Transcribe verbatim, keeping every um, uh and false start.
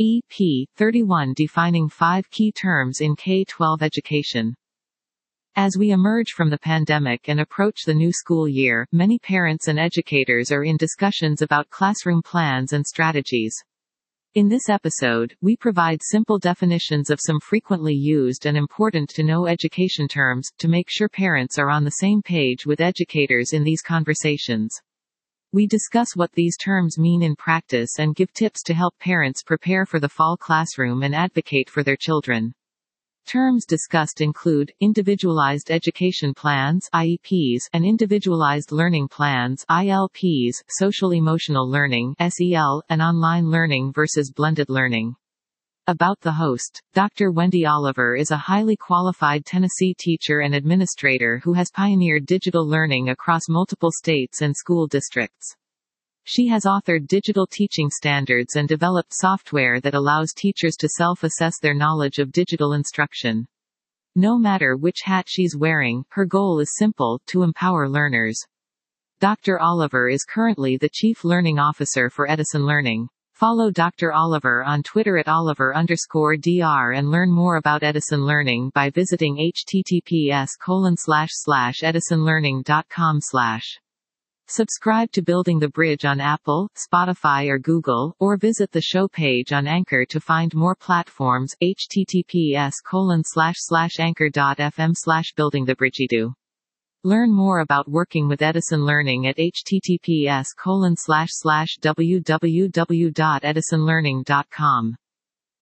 E P thirty-one Defining five Key Terms in K twelve Education. As we emerge from the pandemic and approach the new school year, many parents and educators are in discussions about classroom plans and strategies. In this episode, we provide simple definitions of some frequently used and important to know education terms, to make sure parents are on the same page with educators in these conversations. We discuss what these terms mean in practice and give tips to help parents prepare for the fall classroom and advocate for their children. Terms discussed include Individualized Education Plans (I E Ps) and Individualized Learning Plans (I L Ps), Social-Emotional Learning (S E L), and Online Learning versus Blended Learning. About the host. Doctor Wendy Oliver is a highly qualified Tennessee teacher and administrator who has pioneered digital learning across multiple states and school districts. She has authored digital teaching standards and developed software that allows teachers to self-assess their knowledge of digital instruction. No matter which hat she's wearing, her goal is simple: to empower learners. Doctor Oliver is currently the Chief Learning Officer for Edison Learning. Follow Doctor Oliver on Twitter at Oliver underscore dr and learn more about Edison Learning by visiting https colon slash slash edisonlearning dot com slash. Subscribe to Building the Bridge on Apple, Spotify or Google, or visit the show page on Anchor to find more platforms, https colon slash slash anchor dot fm slash building the bridgeedo. Learn more about working with Edison Learning at https colon slash slash www dot edisonlearning dot com.